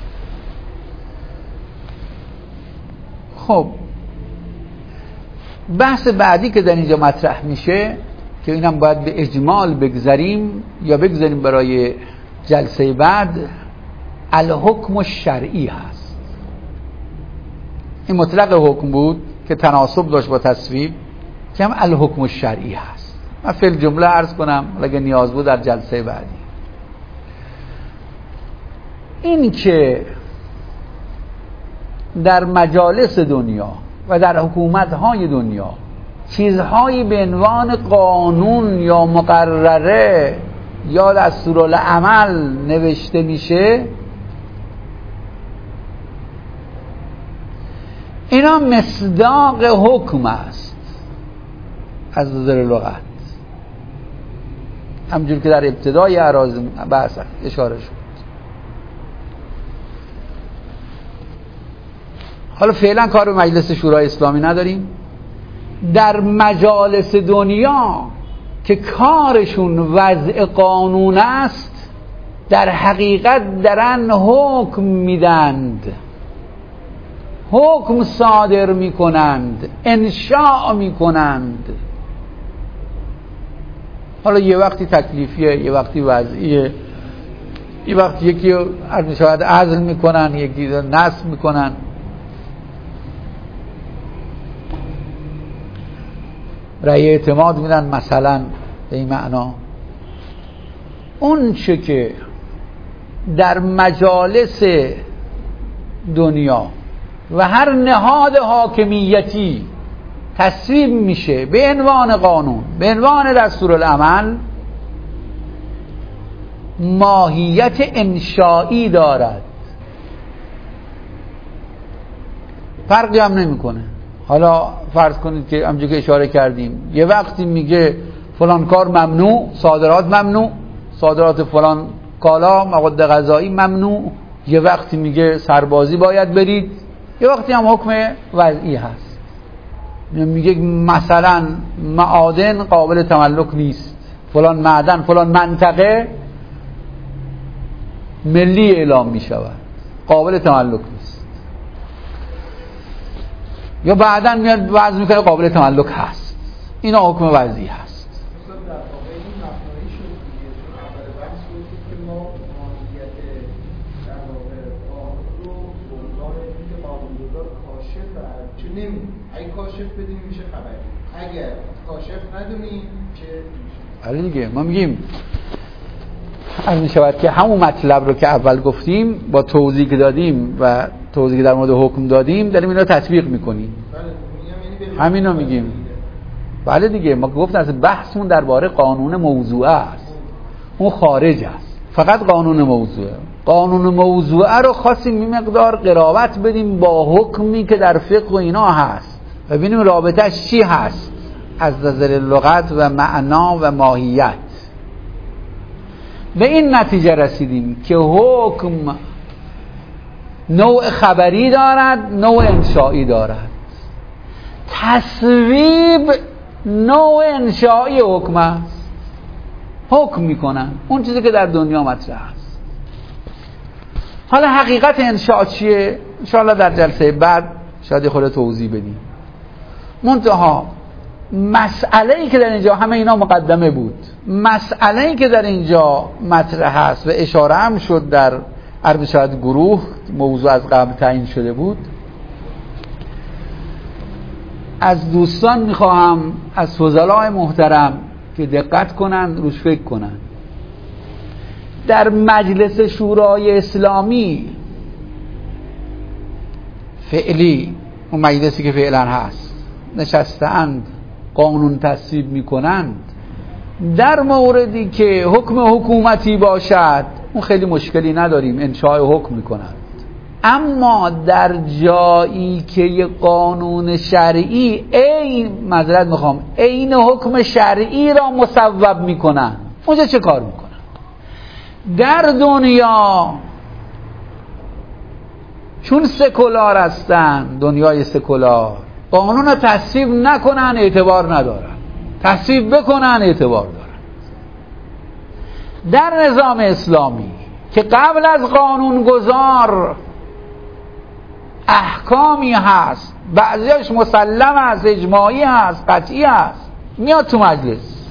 خب بحث بعدی که در اینجا مطرح میشه که اینم باید به اجمال بگذاریم یا بگذاریم برای جلسه بعد، الحکم الشرعی هست. این مطلق حکم بود که تناسب داشت با تصویب، که هم الحکم الشرعی هست. من فعل جمله عرض کنم اگه نیاز بود در جلسه بعدی. این که در مجالس دنیا و در حکومت‌های دنیا چیزهایی به عنوان قانون یا مقرره یا دستورالعمل نوشته میشه، اینا مصداق حکم است از نظر لغت، همجور که در ابتدای عراض بحث اشاره شد. حالا فعلا کار به مجلس شورای اسلامی نداریم. در مجالس دنیا که کارشون وضع قانون است، در حقیقت درن حکم میدند، حکم صادر میکنند، انشاء میکنند. حالا یه وقتی تکلیفیه، یه وقتی وضعیه، یه وقتی یکی عرض شاید عزل میکنن، یکی نصب میکنن. رأی اعتماد میدن مثلا به این معنا. اون چه که در مجالس دنیا و هر نهاد حاکمیتی تصویب میشه به عنوان قانون، به عنوان دستورالعمل، ماهیت انشایی دارد، فرقی هم نمیکنه. حالا فرض کنید که همونجوری که اشاره کردیم یه وقتی میگه فلان کار ممنوع، صادرات ممنوع، صادرات فلان کالا مواد غذایی ممنوع، یه وقتی میگه سربازی باید برید، یه وقتی هم حکم وضعی هست، میگه مثلا معادن قابل تملک نیست، فلان معدن فلان منطقه ملی اعلام میشود، قابل تملک نیست. یا بعداً میاد وضع میکنه قابل تملک هست. اینا حکم وضعی هست. در واقع این کاشف و عرب چه نمیدونیم. اگه کاشف بدیم میشه خبری، اگر کاشف ندونیم چه میشه؟ آره دیگه، ما میگیم از می شود که همون مطلب رو که اول گفتیم با توضیح که دادیم و توضیح که در مورد حکم دادیم داریم اینا تطبیق میکنیم. بله همین رو میگیم. بله دیگه، ما گفتیم اصلا بحثمون درباره قانون موضوعه است، اون خارج است، فقط قانون موضوعه. قانون موضوعه رو خواستیم این مقدار قرابت بدیم با حکمی که در فقه و اینا هست، ببینیم رابطهش چی هست از نظر لغت و معنا و ماهیت. به این نتیجه رسیدیم که حکم نوع خبری دارد، نوع انشایی دارد. تصویب نوع انشایی حکم است، حکم میکنن اون چیزی که در دنیا مطرح است. حالا حقیقت انشاء چیه؟ انشاءالله در جلسه بعد شاید خود توضیح بدیم. منتها مسئله‌ای که در اینجا، همه اینا مقدمه بود، مسئله‌ای که در اینجا مطرح است و اشاره هم شد در عرض شاید گروه، موضوع از قبل تعیین شده بود. از دوستان میخواهم، از فضلای محترم که دقت کنند، روش فکر کنند. در مجلس شورای اسلامی فعلی، اون مجلسی که فعلا هست، نشستند قانون تصویب میکنند. در موردی که حکم حکومتی باشد اون خیلی مشکلی نداریم، انشاء حکم میکنند. اما در جایی که یه قانون شرعی این معذرت میخوام این حکم شرعی را مصوب میکنن، اونجا چه کار میکنن؟ در دنیا چون سکولار هستن، دنیای سکولار، قانون را تصویب نکنن اعتبار ندارن، تصویب بکنن اعتبار دارن. در نظام اسلامی که قبل از قانون گذار احکامی هست، بعضیش مسلم است، اجماعی هست، قطعی هست، میاد تو مجلس،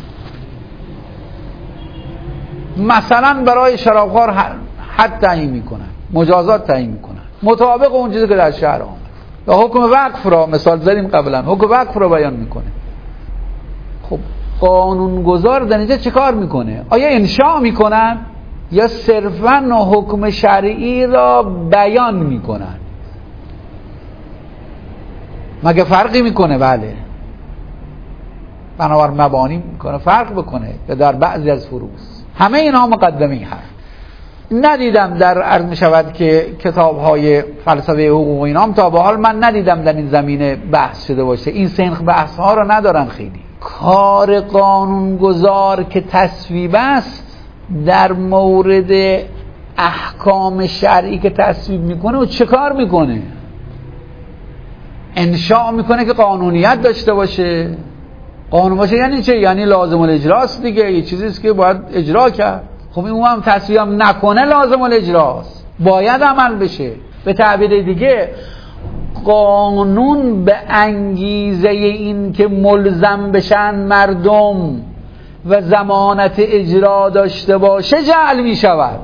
مثلا برای شرابخوار حد تعیین میکنن، مجازات تعیین میکنن مطابق اون چیزی که در شهر آمد. و حکم وقف را مثال زدیم قبلا، حکم وقف را بیان میکنه. خب قانونگذار در اینجا چه کار میکنه؟ آیا انشاء میکنن یا صرفاً حکم شرعی را بیان میکنن؟ مگه فرقی میکنه؟ بله، بنابر مبانی میکنه فرق بکنه یا در بعضی از فروض. همه اینها مقدمی هست. ندیدم در عرض میشود که کتاب های فلسفه حقوق و اینام تا به حال من ندیدم در این زمینه بحث شده باشه. این سنخ بحث ها رو ندارن خیلی. کار قانونگذار که تصویب است در مورد احکام شرعی که تصویب میکنه و چه کار میکنه؟ انشاء میکنه که قانونیت داشته باشه. قانون باشه یعنی چه؟ یعنی لازم الاجراست دیگه، یه چیزیست که باید اجرا کرد. خب این هم تصویب نکنه لازم الاجراست، باید عمل بشه. به تعبیر دیگه قانون به انگیزه این که ملزم بشن مردم و ضمانت اجرا داشته باشه جعل می شود.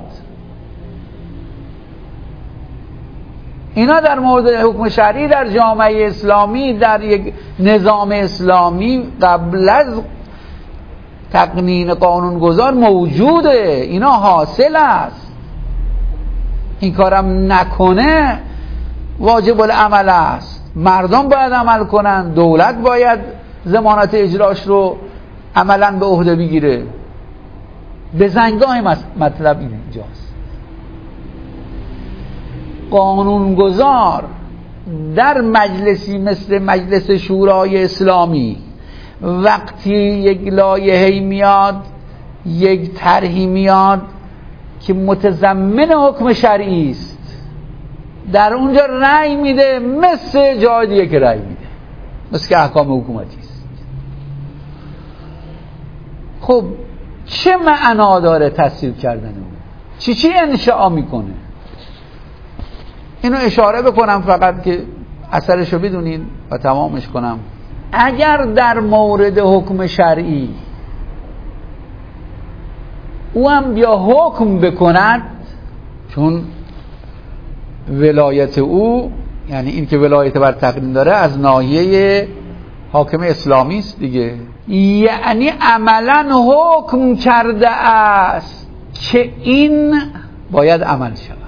اینا در مورد حکم شرعی در جامعه اسلامی، در یک نظام اسلامی قبل از تقنین قانونگذار موجوده، اینا حاصل است. این کارم نکنه واجب العمل است. مردم باید عمل کنن، دولت باید ضمانت اجراش رو عملا به عهده بگیره. به زنگاه مطلب اینجاست. قانونگذار در مجلسی مثل مجلس شورای اسلامی وقتی یک لایحه‌ای میاد، یک طرحی میاد که متضمن حکم شرعی است، در اونجا رأی میده مثل جای دیگه که رأی میده، مثل که احکام حکومتی است. خب چه معنا داره تصویب کردن اون؟ چی چی انشاء میکنه؟ اینو اشاره بکنم فقط که اثرشو بدونین و تمامش کنم. اگر در مورد حکم شرعی او هم بیا حکم بکند، چون ولایت او یعنی این که ولایت بر تقنین داره از ناحیه حاکم اسلامی است دیگه، یعنی عملا حکم کرده است که این باید عمل شود.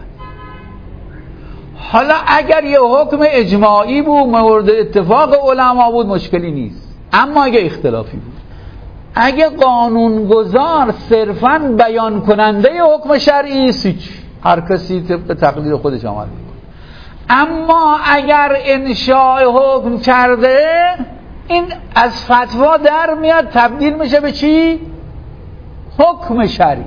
حالا اگر یه حکم اجماعی بود مورد اتفاق علما بود مشکلی نیست، اما اگه اختلافی بود، اگه قانونگذار صرفاً بیان کننده حکم شرعی است، هر کسی طبق تقدیر خودش عمل میکنه. اما اگر انشاء حکم کرده، این از فتوا در میاد تبدیل میشه به چی؟ حکم شرعی.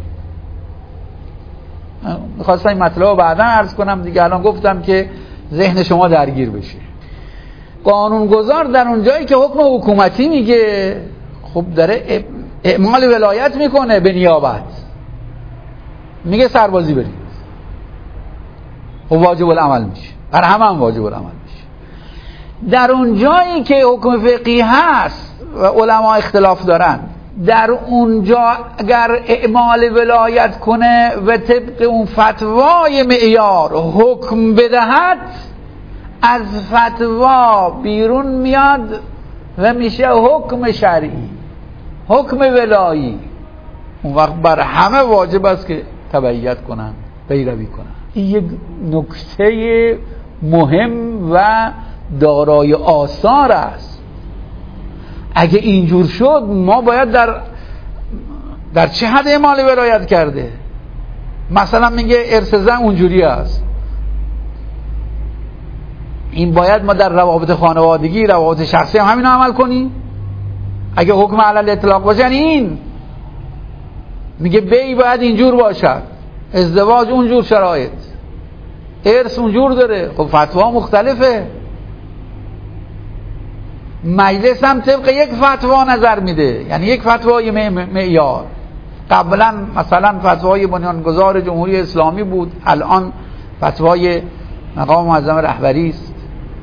میخواستم این مطلب رو بعدا عرض کنم دیگه، الان گفتم که ذهن شما درگیر بشه. قانونگذار در اون جایی که حکم حکومتی میگه، خب داره اعمال ولایت میکنه به نیابت، میگه سربازی برید، خب واجب العمل میشه، بر همه هم واجب العمل میشه. در اون جایی که حکم فقهی هست و علما اختلاف دارن، در اونجا اگر اعمال ولایت کنه و طبق اون فتوای معیار حکم بدهد، از فتوا بیرون میاد و میشه حکم شرعی، حکم ولایی. اون وقت بر همه واجب است که تبعیت کنن، پیروی کنن. این یک نکته مهم و دارای آثار است. اگه اینجور شد ما باید در در چه حد اعمال ولایت کرده؟ مثلا میگه ارث زن اونجوری است، این باید ما در روابط خانوادگی، روابط شخصی هم همین عمل کنیم؟ اگه حکم علل اطلاق باشه، این میگه بی باید اینجور باشد، ازدواج اونجور شرایط، ارث اونجور داره، خب فتوا مختلفه. مجلس هم طبق یک فتوا نظر میده، یعنی یک فتوای معیار. قبلا مثلا فتوای بنیانگذار جمهوری اسلامی بود، الان فتوای مقام معظم رهبری است.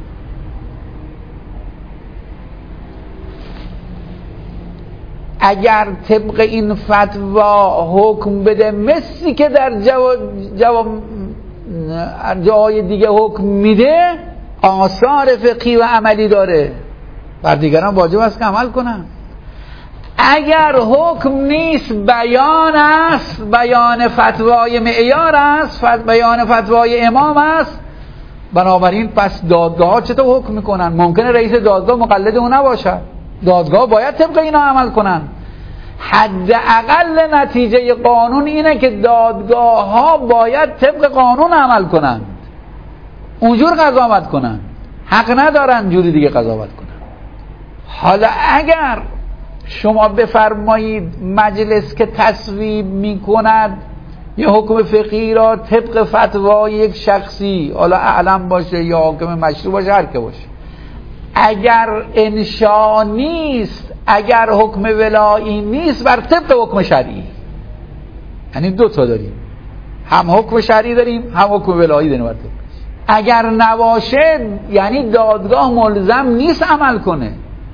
اگر طبق این فتوا حکم بده، مثلی که در جو... جو... جای دیگه حکم میده، آثار فقهی و عملی داره، بر دیگران واجب است که عمل کنن. اگر حکم نیست، بیان است، بیان فتوای معیار است، بیان فتوای امام است، بنابراین پس دادگاه ها چطور حکم میکنن؟ ممکنه رئیس دادگاه مقلد اون نباشد، دادگاه باید طبق اینا عمل کنن. حداقل نتیجه قانون اینه که دادگاه ها باید طبق قانون عمل کنند، اونجور قضاوت کنند، حق ندارن جوری دیگه قضاوت کنن. حالا اگر شما بفرمایید مجلس که تصویب میکند یه حکم فقهی را طبق فتوای یک شخصی، حالا اعلم باشه یا حاکم مشروع باشه، هر که باشه، اگر انشا نیست، اگر حکم ولایی نیست، بر طبق حکم شرعی، یعنی دو تا داریم، هم حکم شرعی داریم، هم حکم ولایی داریم بر طبق. اگر نباشه یعنی دادگاه ملزم نیست عمل کنه.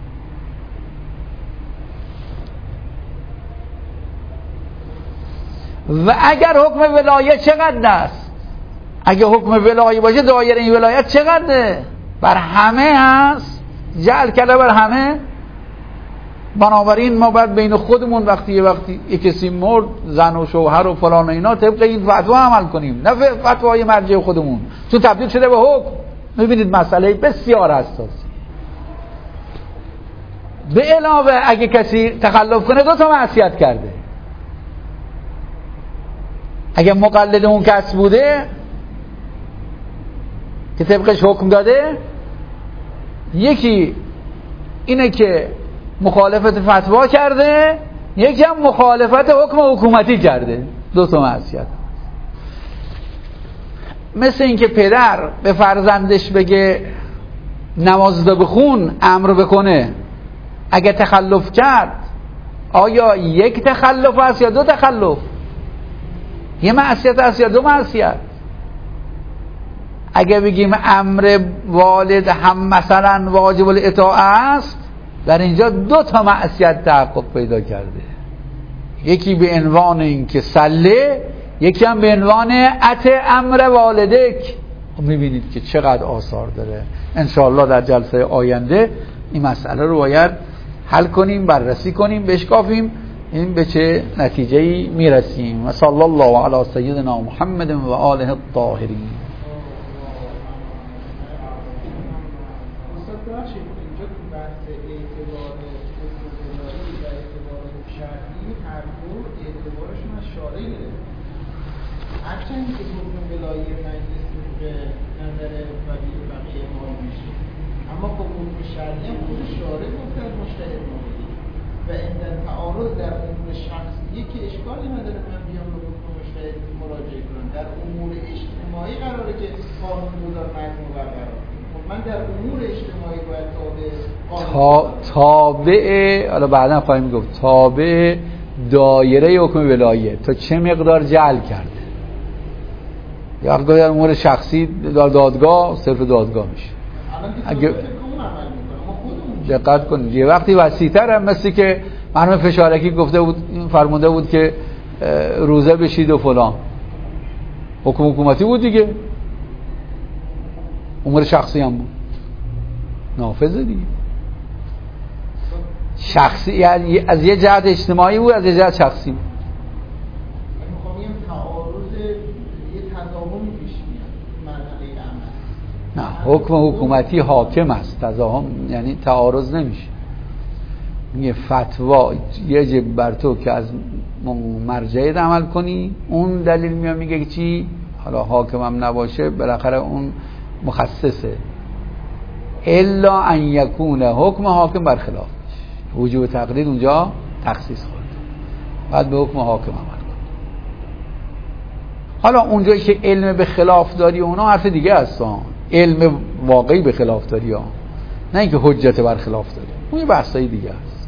و اگر حکم ولایت چقدر است؟ اگر حکم ولایی باشه دایره این ولایت چقدره؟ بر همه هست، جعل کرده بر همه. بنابراین ما باید بین خودمون وقتی یه وقتی یک کسی مرد، زن و شوهر و فلان و اینا، طبق این فتوا عمل کنیم، نه فتوای مرجع خودمون، چون تبدیل شده به حکم. میبینید مسئله بسیار حساسی. به علاوه اگه کسی تخلف کنه دو تا معصیت کرده. اگه مقلد اون کس بوده که طبقش حکم داده، یکی اینه که مخالفت فتوا کرده، یکی هم مخالفت حکم حکومتی کرده، دو تا معصیت. مثل اینکه پدر به فرزندش بگه نماز رو بخون، امر بکنه، اگه تخلف کرد، آیا یک تخلف است یا دو تخلف؟ یه معصیت است یا دو معصیت؟ اگه بگیم امر والد هم مثلا واجب الاطاعه است، در اینجا دو تا معصیت تحقق پیدا کرده، یکی به عنوان این که سله، یکی هم به عنوان اطع امر والدک، میبینید که چقدر آثار داره. انشاءالله در جلسه آینده این مسئله رو باید حل کنیم، بررسی کنیم، بشکافیم این به چه نتیجه‌ای میرسیم. و صلی الله علی سیدنا محمد و آله الطاهرین. هرچند که حکم ولایی مجلس به نظر ولی بقیه ما میشه، اما خب حکم شرعی هم خود شارع گفته از مجتهد مقید و این تعارض در امور شخصیه که اشکالی نداره من بیام به حکم مجتهد مراجعه کنم. در امور اجتماعی قراره که قانون گذار مجموع برقرار کنه. خب من در امور اجتماعی باید تابع قانون تابع حالا بعدا خواهیم گفت تابع دایره حکم ولایه تا چه مقدار جعل کرده. یا در امور شخصی در دادگاه صرف دادگاه میشه. اگه دقت کنید یه وقتی وسیع‌تر هم مثل که مرحوم فشارکی گفته بود، فرموده بود که روزه بشید و فلان، حکم حکومتی بود دیگه، امور شخصی هم بود، نافذه دیگه. شخصی یعنی از یه جهت اجتماعی بود، از یه جهت شخصی بود. نه حکم حکومتی حاکم است، تضاهم یعنی تعارض نمیشه. میگه فتوا یجب بر تو که از مرجعیت عمل کنی، اون دلیل میاد میگه که چی حالا حاکم هم نباشه بالاخره اون مخصصه، الا ان یکون حکم حاکم برخلاف وجوب تقلید اونجا تخصیص خورده، بعد به حکم حاکم عمل کن. حالا اونجایی که علم به خلاف داری اونا حرف دیگه هستن، علم واقعی به خلاف داری ها، نه اینکه حجت بر خلاف داری، اون یه بحثای دیگه است.